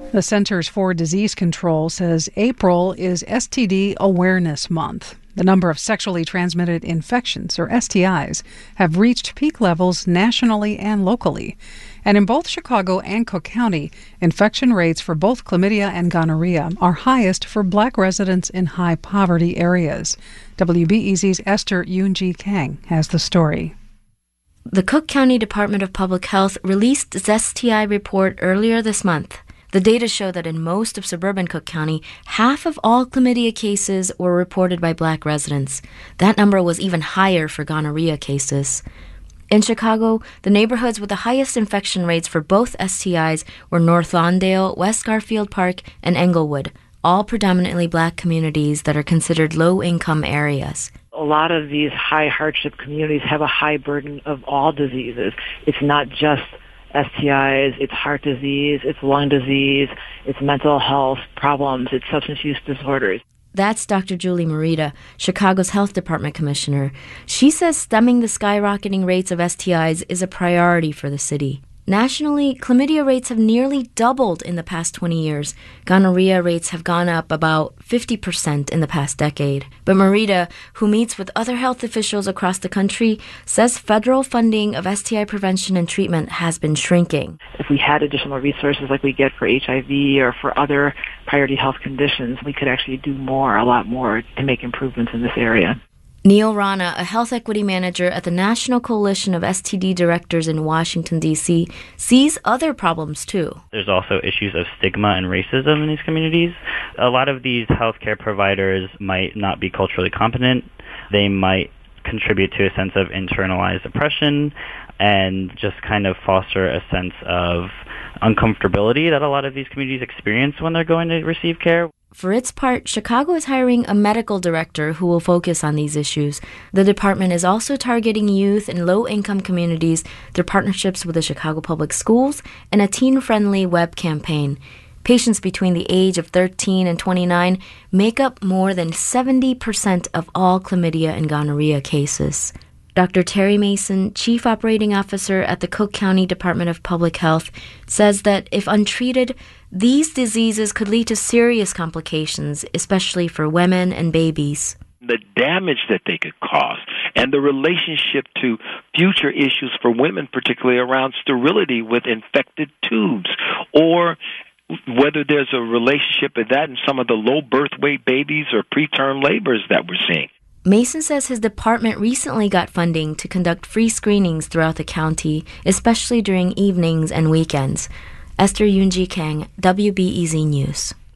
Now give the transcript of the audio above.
The Centers for Disease Control says April is STD Awareness Month. The number of sexually transmitted infections, or STIs, have reached peak levels nationally and locally. And in both Chicago and Cook County, infection rates for both chlamydia and gonorrhea are highest for Black residents in high-poverty areas. WBEZ's Esther Yoon-Ji Kang has the story. The Cook County Department of Public Health released its STI report earlier this month. The data show that in most of suburban Cook County, half of all chlamydia cases were reported by Black residents. That number was even higher for gonorrhea cases. In Chicago, the neighborhoods with the highest infection rates for both STIs were North Lawndale, West Garfield Park, and Englewood, all predominantly Black communities that are considered low-income areas. A lot of these high-hardship communities have a high burden of all diseases. It's not just STIs, it's heart disease, it's lung disease, it's mental health problems, it's substance use disorders. That's Dr. Julie Morita, Chicago's Health Department Commissioner. She says stemming the skyrocketing rates of STIs is a priority for the city. Nationally, chlamydia rates have nearly doubled in the past 20 years. Gonorrhea rates have gone up about 50% in the past decade. But Morita, who meets with other health officials across the country, says federal funding of STI prevention and treatment has been shrinking. If we had additional resources like we get for HIV or for other priority health conditions, we could actually do more, a lot more, to make improvements in this area. Neil Rana, a health equity manager at the National Coalition of STD Directors in Washington, D.C., sees other problems, too. There's also issues of stigma and racism in these communities. A lot of these healthcare providers might not be culturally competent. They might contribute to a sense of internalized oppression and just kind of foster a sense of uncomfortability that a lot of these communities experience when they're going to receive care. For its part, Chicago is hiring a medical director who will focus on these issues. The department is also targeting youth in low-income communities through partnerships with the Chicago Public Schools and a teen-friendly web campaign. Patients between the age of 13 and 29 make up more than 70% of all chlamydia and gonorrhea cases. Dr. Terry Mason, Chief Operating Officer at the Cook County Department of Public Health, says that if untreated, these diseases could lead to serious complications, especially for women and babies. The damage that they could cause and the relationship to future issues for women, particularly around sterility with infected tubes, or whether there's a relationship with that and some of the low birth weight babies or preterm labors that we're seeing. Mason says his department recently got funding to conduct free screenings throughout the county, especially during evenings and weekends. Esther Yoon-Ji Kang, WBEZ News.